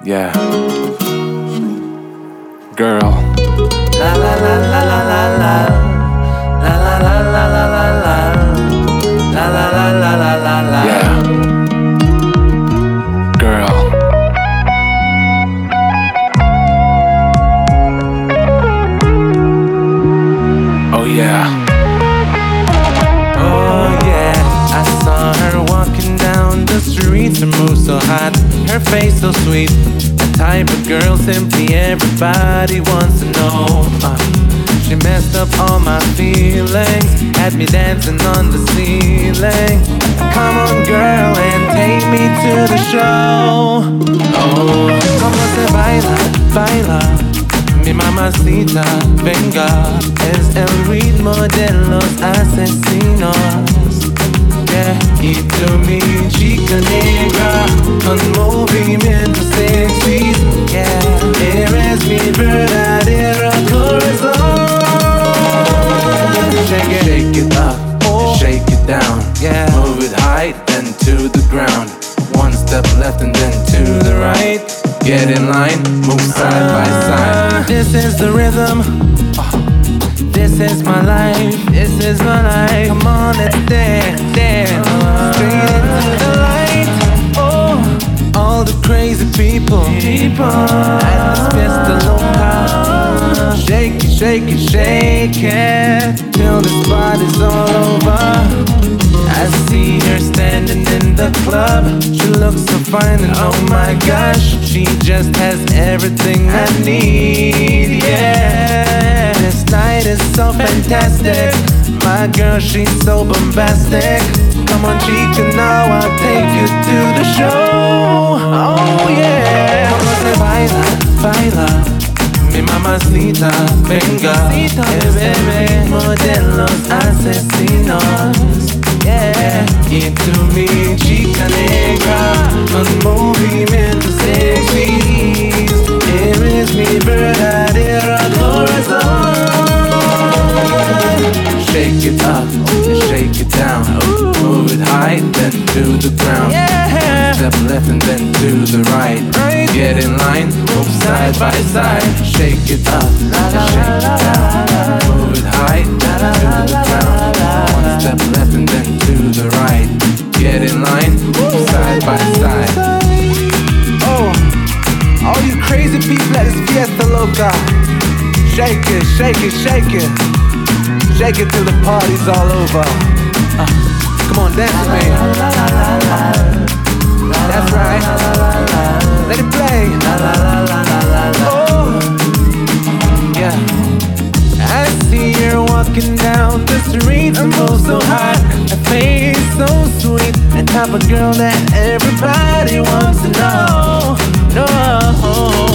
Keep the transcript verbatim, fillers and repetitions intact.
Yeah. Girl. La la la la la la la. La la la la la la la. La la la la la la la. Yeah. Girl. Oh yeah. Oh yeah. I saw her walking down the street. Her moves so hot, her face so sweet. A type of girl simply everybody wants to know. uh, She messed up all my feelings, had me dancing on the ceiling. Come on girl and take me to the show. Oh, como se baila, baila, mi mamacita, venga. Es el ritmo de los asesinos. Yeah, y tú mi chica negra, con movimientos sexys. Yeah, eres mi verdadero corazón. Shake it, shake it up, oh. Shake it down. Yeah, move it high, then to the ground. One step left and then to the right. Get in line, move side by side. This is the rhythm. This is my life. This is my life. Come on, let's dance, dance. Straight into the light. Oh, all the crazy people. People at this fiesta loca. Shake it, shake it, shake it till this body's all over. I see her standing in the club. She looks so fine and oh my gosh, she just has everything I need. Yeah, this night is so fantastic. My girl, she's so bombastic. Come on, chica, now I'll take you to the show. Oh yeah, como se baila, baila. Mi mamacita, venga. Es el ritmo de los asesinos. Yeah, y tú mi chica negra, con movimientos sexys. Eres mi verdadero corazón. Shake it up, and shake it down. Move it high, then to the ground. Step left and then to the right. Get in line, move side by side. Shake it up, and shake it down. Move it high, then to the ground. One step left and then to the right. Get in line, move side by side. Oh, all you crazy people at this fiesta loca. Shake it, shake it, shake it. Shake it till the party's all over. Uh, come on, dance with me. That's right. Let it play. Oh, yeah. I see her walking down the street. Her moves so hot, her face so sweet. The type of girl that everybody wants to know. No.